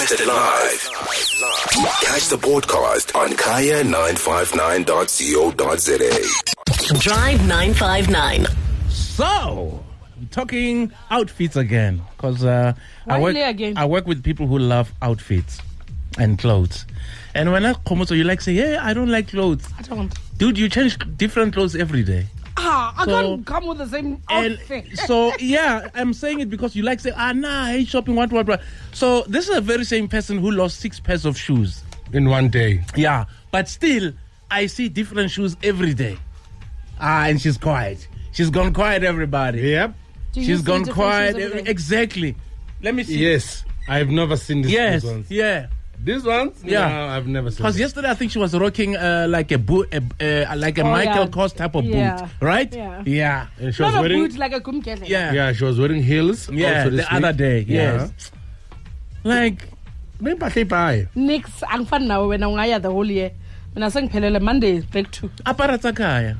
Broadcasted live. Catch the podcast on kaya959.co.za. Drive 959. So, we're talking outfits again, because I work with people who love outfits and clothes. And when I come to you, like say, hey, I don't like clothes. I don't. Dude, you change different clothes every day. I can't come with the same outfit. So, yeah, I'm saying it because you like say, I hate shopping, what. So, this is a very same person who lost 6 pairs of shoes in one day. Yeah, but still, I see different shoes every day. And she's quiet. She's gone quiet, everybody. Yep. She's gone quiet. Exactly. Let me see. Yes, I've never seen this. Yes, ones. yeah. These ones? Yeah. No, I've never seen. Because yesterday I think she was rocking like a boot, like a Michael Kors type of boot, right? Yeah. And she was Not wearing a boot like a kumkele. Yeah, she was wearing heels. Yeah, also the other day. Yeah. Yes. Like, Nix, I'm fun now when I'm the whole year. When I sang Pelele Monday, back to Aparatakaya.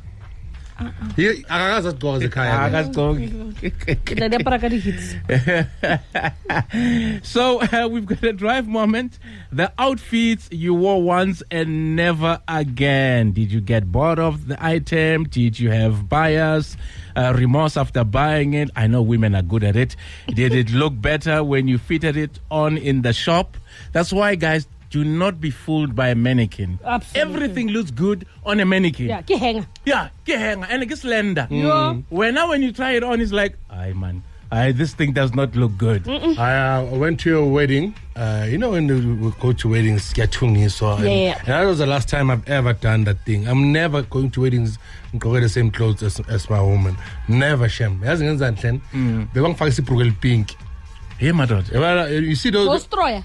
So we've got a drive moment. The outfits you wore once and never again. Did you get bored of the item? Did you have bias, remorse after buying it? I know women are good at it. Did it look better when you fitted it on in the shop? That's why, guys, do not be fooled by a mannequin. Absolutely. Everything looks good on a mannequin. Yeah, get hanger. Yeah, get hanger. And it gets slender. Yeah. When you try it on, it's like, this thing does not look good. I went to a wedding. You know when we go to weddings, and that was the last time I've ever done that thing. I'm never going to weddings and wear the same clothes as my woman. Never, Shem. They want to pink. Hey, my daughter. You see those? Destroyer.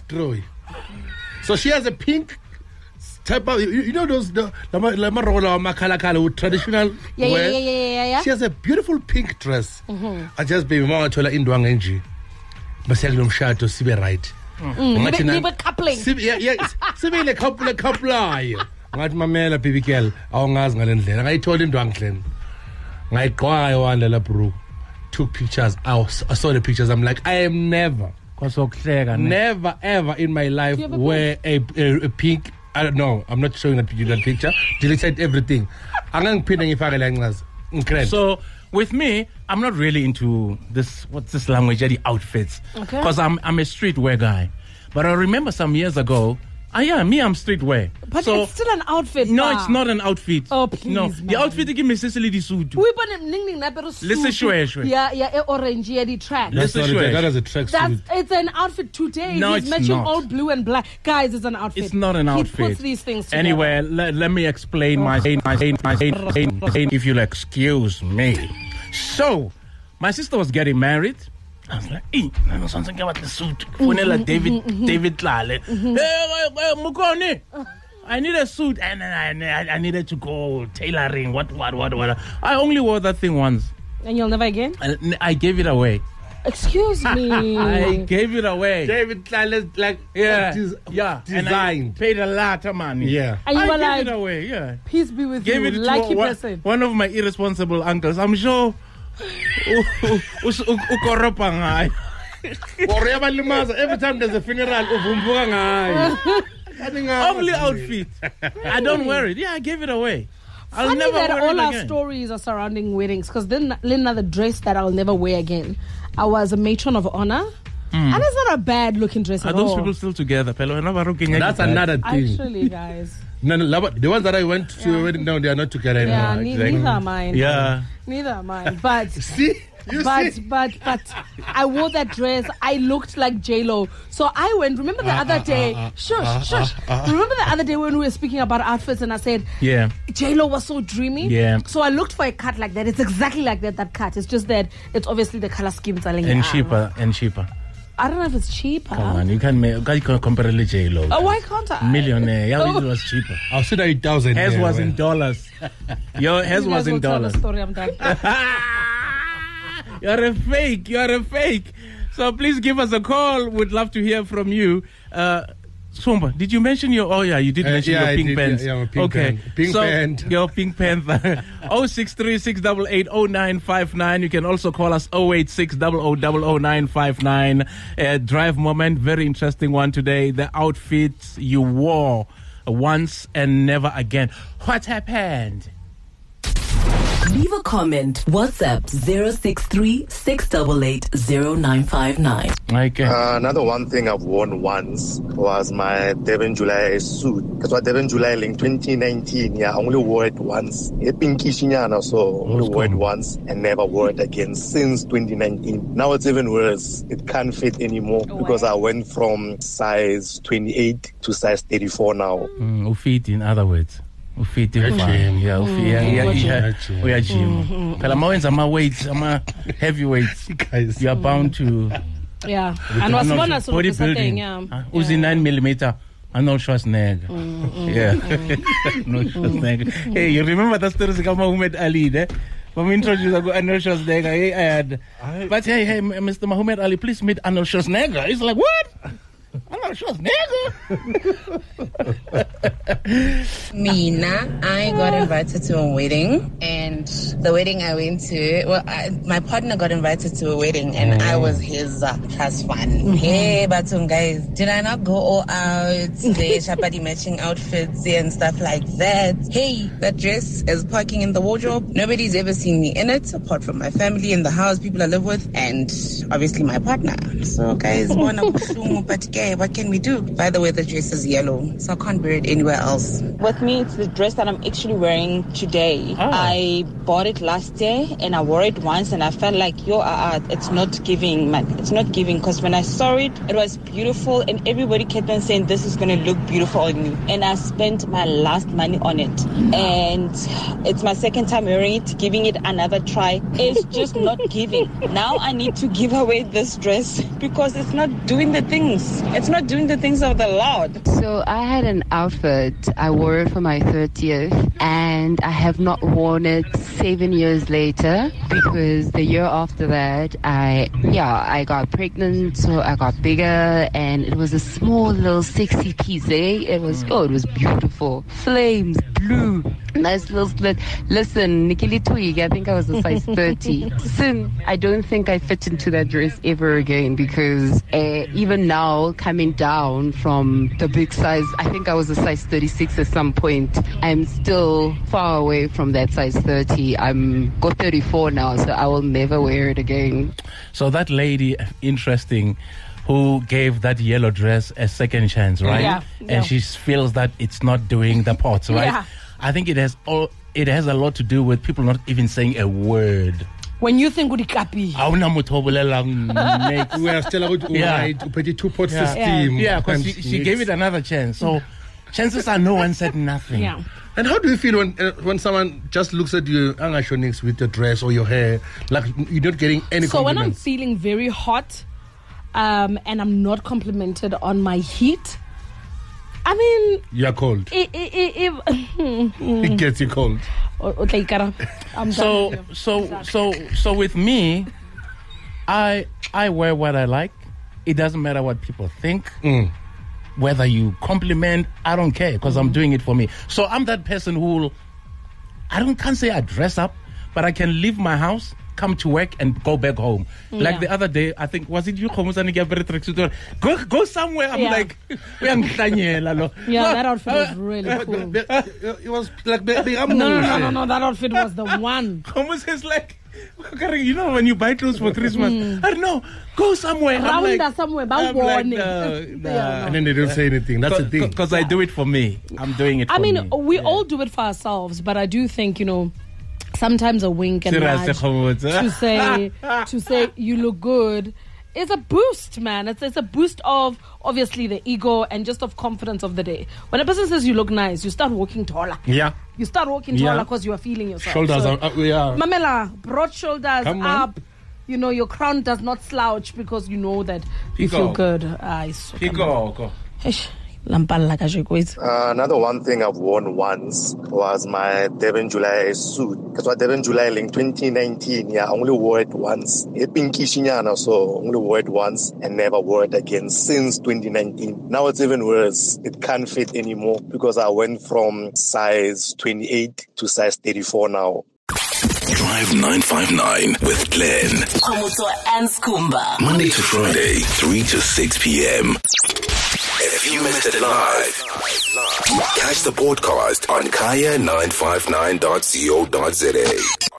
So she has a pink type of, you know those the traditional wear. Yeah. She has a beautiful pink dress. I just baby mama told her indwang enji. Basel mshato sibe right. Never coupling. Sibe le couple. Ngathi mamela baby girl awungazi ngalendlela. Ngayithola indwang Glen. Ngayiqwa wanda la bro. Took pictures. I saw the pictures. I'm like, I am never ever in my life wear a pink. I don't know. I'm not showing that picture. Deleted everything. So with me, I'm not really into this. What's this language? The outfits. Because I'm a streetwear guy. But I remember some years ago. I'm streetwear. But so, it's still an outfit. No, it's not an outfit. Oh, please. No, man. The outfit give me Cecily the suit. Listen, shwe. Yeah, orange, the track. That is a track suit. It's an outfit today. No, He's matching all blue and black. Guys, it's an outfit. It's not an outfit. He puts these things together. Anyway, let me explain my if you'll excuse me. So, my sister was getting married. I was like, I know something about the suit. David Lale. Hey, Mukoni. I need a suit. And I needed to go tailoring. What. I only wore that thing once. And you'll never again? I gave it away. Excuse me. I gave it away. David Lale, designed. And I paid a lot of money. Yeah. And you were gave like, it away, yeah. Peace be with gave you, it to lucky person. One of my irresponsible uncles. I'm sure... Every time there's a funeral, only outfit. I don't wear it. Yeah, I gave it away. I'll Funny never that wear all it our again. stories are surrounding weddings. Because then, Linda, the dress that I'll never wear again. I was a matron of honor. And it's not a bad looking dress Are at those all. people still together? That's another thing. Actually, guys. No, the ones that I went to a wedding now, they are not together anymore. Yeah, neither are mine. Yeah. Neither am I. But see? But I wore that dress. I looked like J-Lo. So I went, remember the other day, shush. Remember the other day when we were speaking about outfits and I said, yeah, J-Lo was so dreamy. Yeah. So I looked for a cut like that. It's exactly like that cut. It's just that it's obviously the color scheme. And cheaper. I don't know if it's cheaper. Come on, you can't compare it to J-Lo. Oh, why can't I? Millionaire. Yeah, it was cheaper. I'll say that 8,000. Hers was in dollars. Your hers was in Tell dollars. the story, I'm done. You're a fake. So please give us a call. We'd love to hear from you. Sumba, did you mention your? Oh yeah, you did mention your Pink Pants. Yeah, Pink okay, Pant. Pink so Pant. your Pink Panther. 0636880959. You can also call us 08600000959. Drive moment, very interesting one today. The outfits you wore once and never again. What happened? Leave a comment. WhatsApp 063-688-0959. Okay. Another one thing I've worn once was my Devon July suit. Because what Devon July in 2019, I only wore it once. It's pinkish, so only wore it once and never wore it again since 2019. Now it's even worse. It can't fit anymore because I went from size 28 to size 34 now. Fit, in other words. Ufit fine. Yeah, we are gym. Phela mawenza ama weights, ama heavyweights. You are bound to and was one as bodybuilding. Uzi 9mm. Arnold Schwarzenegger. No Schwarzenegger. Hey, you remember that story about Muhammad Ali, eh? When we introduced Arnold Schwarzenegger, I had, but hey, Mr. Muhammad Ali, please meet Arnold Schwarzenegger. He's like, what? Arnold Schwarzenegger? Mina, I got invited to a wedding, and the wedding I went to, my partner got invited to a wedding, and I was his plus one. Hey, but guys, did I not go all out, the chapati matching outfits and stuff like that? Hey, that dress is parking in the wardrobe. Nobody's ever seen me in it, apart from my family and the house, people I live with, and obviously my partner. So guys, what can we do? By the way, the dress is yellow, so I can't wear it anywhere else. With me, it's the dress that I'm actually wearing today. I bought it last year and I wore it once and I felt like, it's not giving, man. It's not giving, because when I saw it, it was beautiful and everybody kept on saying, this is going to look beautiful on you. And I spent my last money on it. And it's my second time wearing it, giving it another try. It's just not giving. Now I need to give away this dress because it's not doing the things. It's not doing the things of the Lord. So I had an outfit. I wore it for my 30th and I have not worn it 7 years later because the year after that I got pregnant, so I got bigger and it was a small little sexy piece, eh? It was beautiful. Flames, blue, nice little slit. Listen, Nikili Twig, I think I was a size 30. Soon, I don't think I fit into that dress ever again because even now, coming down from the big size, I think I was a size 36 at some point. I'm still far away from that size 30. I'm got 34 now, so I will never wear it again. So that lady, interesting, who gave that yellow dress a second chance, right? Yeah. And she feels that it's not doing the parts, right? Yeah. I think it has a lot to do with people not even saying a word. When you think kapi, we are still out to two-pot system. Yeah, because she gave it another chance. So chances are no one said nothing. Yeah. And how do you feel when someone just looks at you, Angashonix, with your dress or your hair, like you're not getting any So when I'm compliments? feeling very hot, and I'm not complimented on my heat, I mean, You're cold. It gets you cold. I'm So with me, I wear what I like. It doesn't matter what people think. Whether you compliment, I don't care because I'm doing it for me. So I'm that person who can't say I dress up, but I can leave my house, come to work and go back home. Like the other day, I think, was it you? Go somewhere. I'm like, that outfit was really cool. It was like No, that outfit was the one. Almost is like, you know, when you buy clothes for Christmas, I don't know, go somewhere. Somewhere, and then they don't say anything. That's the thing. Because I do it for me. I'm doing it for me. We all do it for ourselves, but I do think, sometimes a wink and nudge to say you look good is a boost, man. It's a boost of obviously the ego and just of confidence of the day. When a person says you look nice, you start walking taller. Yeah. You start walking taller because you are feeling yourself. Shoulders are up. Mamela, broad shoulders up. Your crown does not slouch because you know that you feel good. Go. Another one thing I've worn once was my Devon July suit. Because what Devon July in 2019, I only wore it once. It pinkish, so only wore it once and never wore it again since 2019. Now it's even worse. It can't fit anymore because I went from size 28 to size 34 now. Drive 959 with Glenn. Khomotso and Skhumba. Monday to Friday, 3 to 6 p.m. If you missed it live, catch the podcast on kaya959.co.za.